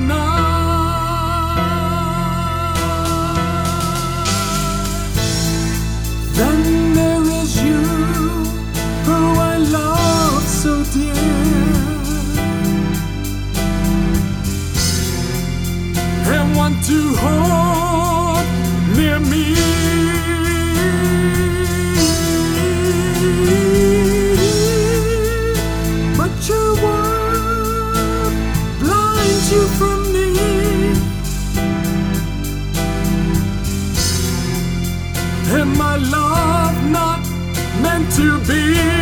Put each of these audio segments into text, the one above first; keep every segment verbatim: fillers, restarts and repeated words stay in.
night. Then there is you, who I love so dear, and want to hold near me. But your word blinds you from me, and my love not meant to be.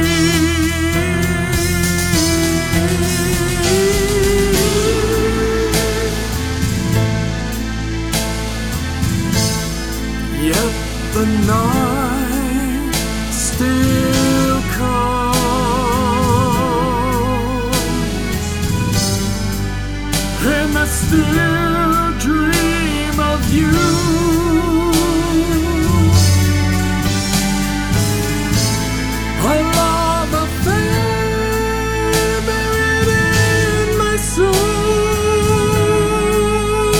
Yet the night still comes, and I still dream of you. A love affair buried in my soul,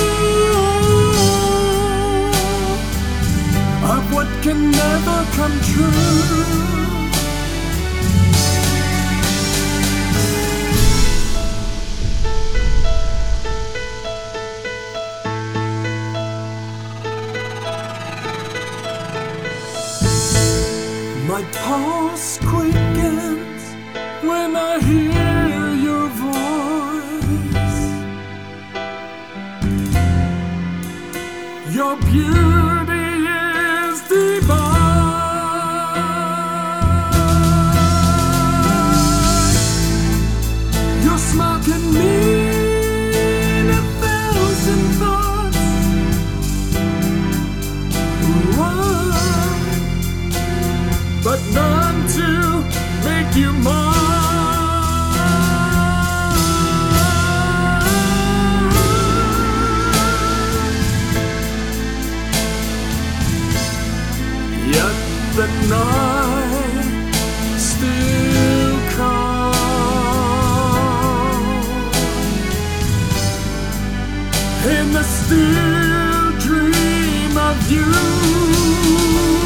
of what can never come true. My pulse quickens when I hear your voice. Your beauty is divine. Your smile can mean a thousand thoughts. One, but none to make you mine. Yet the night still comes, and I still dream of you.